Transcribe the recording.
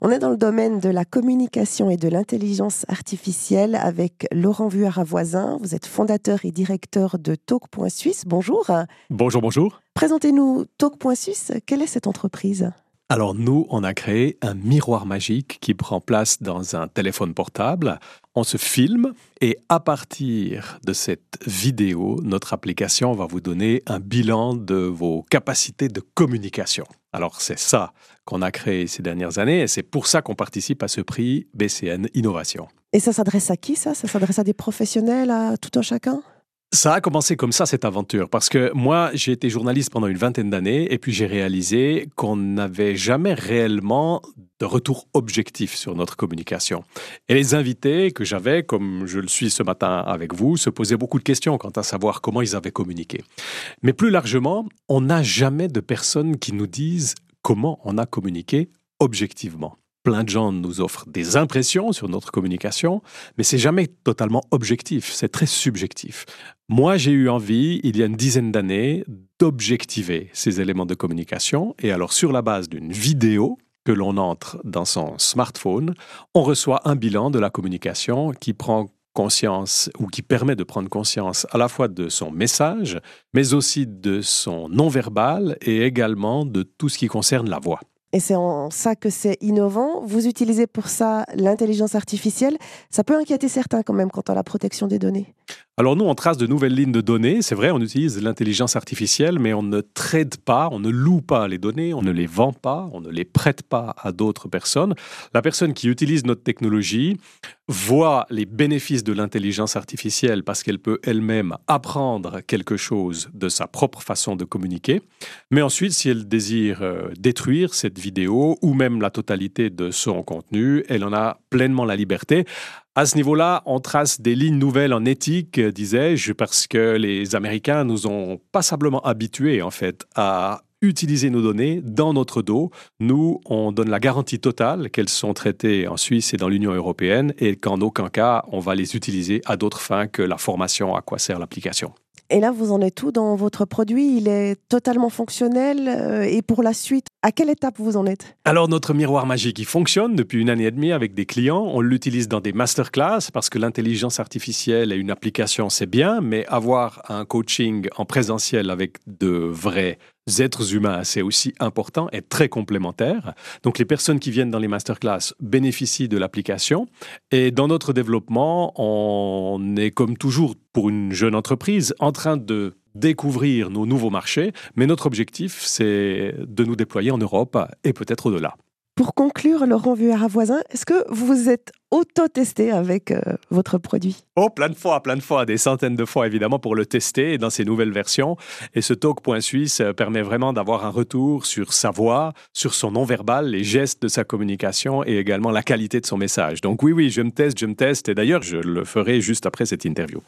On est dans le domaine de la communication et de l'intelligence artificielle avec Laurent Vuaravoisin. Vous êtes fondateur et directeur de Talk.Suisse. Bonjour. Bonjour, bonjour. Présentez-nous Talk.Suisse. Quelle est cette entreprise ? Alors nous, on a créé un miroir magique qui prend place dans un téléphone portable. On se filme et à partir de cette vidéo, notre application va vous donner un bilan de vos capacités de communication. Alors c'est ça qu'on a créé ces dernières années et c'est pour ça qu'on participe à ce prix BCN Innovation. Et ça s'adresse à qui ça ? Ça s'adresse à des professionnels, à tout un chacun ? Ça a commencé comme ça, cette aventure, parce que moi, j'ai été journaliste pendant une vingtaine d'années et puis j'ai réalisé qu'on n'avait jamais réellement de retour objectif sur notre communication. Et les invités que j'avais, comme je le suis ce matin avec vous, se posaient beaucoup de questions quant à savoir comment ils avaient communiqué. Mais plus largement, on n'a jamais de personnes qui nous disent comment on a communiqué objectivement. Plein de gens nous offrent des impressions sur notre communication, mais c'est jamais totalement objectif, c'est très subjectif. Moi, j'ai eu envie, il y a une dizaine d'années, d'objectiver ces éléments de communication. Et alors, sur la base d'une vidéo que l'on entre dans son smartphone, on reçoit un bilan de la communication qui prend conscience ou qui permet de prendre conscience à la fois de son message, mais aussi de son non-verbal et également de tout ce qui concerne la voix. Et c'est en ça que c'est innovant. Vous utilisez pour ça l'intelligence artificielle. Ça peut inquiéter certains quand même quant à la protection des données. Alors nous, on trace de nouvelles lignes de données. C'est vrai, on utilise l'intelligence artificielle, mais on ne trade pas, on ne loue pas les données, on ne les vend pas, on ne les prête pas à d'autres personnes. La personne qui utilise notre technologie voit les bénéfices de l'intelligence artificielle parce qu'elle peut elle-même apprendre quelque chose de sa propre façon de communiquer. Mais ensuite, si elle désire détruire cette vidéo ou même la totalité de son contenu, elle en a pleinement la liberté. À ce niveau-là, on trace des lignes nouvelles en éthique, disais-je, parce que les Américains nous ont passablement habitués, en fait, à utiliser nos données dans notre dos. Nous, on donne la garantie totale qu'elles sont traitées en Suisse et dans l'Union européenne et qu'en aucun cas, on va les utiliser à d'autres fins que la formation à quoi sert l'application. Et là, vous en êtes où dans votre produit ? Il est totalement fonctionnel et pour la suite, à quelle étape vous en êtes ? Alors, notre miroir magique, il fonctionne depuis une année et demie avec des clients. On l'utilise dans des masterclass parce que l'intelligence artificielle et une application, c'est bien, mais avoir un coaching en présentiel avec de vrais êtres humains, c'est aussi important et très complémentaire. Donc, les personnes qui viennent dans les masterclass bénéficient de l'application. Et dans notre développement, on est comme toujours pour une jeune entreprise en train de découvrir nos nouveaux marchés. Mais notre objectif, c'est de nous déployer en Europe et peut-être au-delà. Pour conclure, Laurent Vuaravoisin, est-ce que vous êtes auto-testé avec votre produit ? Oh, plein de fois, des centaines de fois évidemment pour le tester dans ses nouvelles versions. Et ce Talk.Suisse permet vraiment d'avoir un retour sur sa voix, sur son non-verbal, les gestes de sa communication et également la qualité de son message. Donc oui, je me teste et d'ailleurs je le ferai juste après cette interview.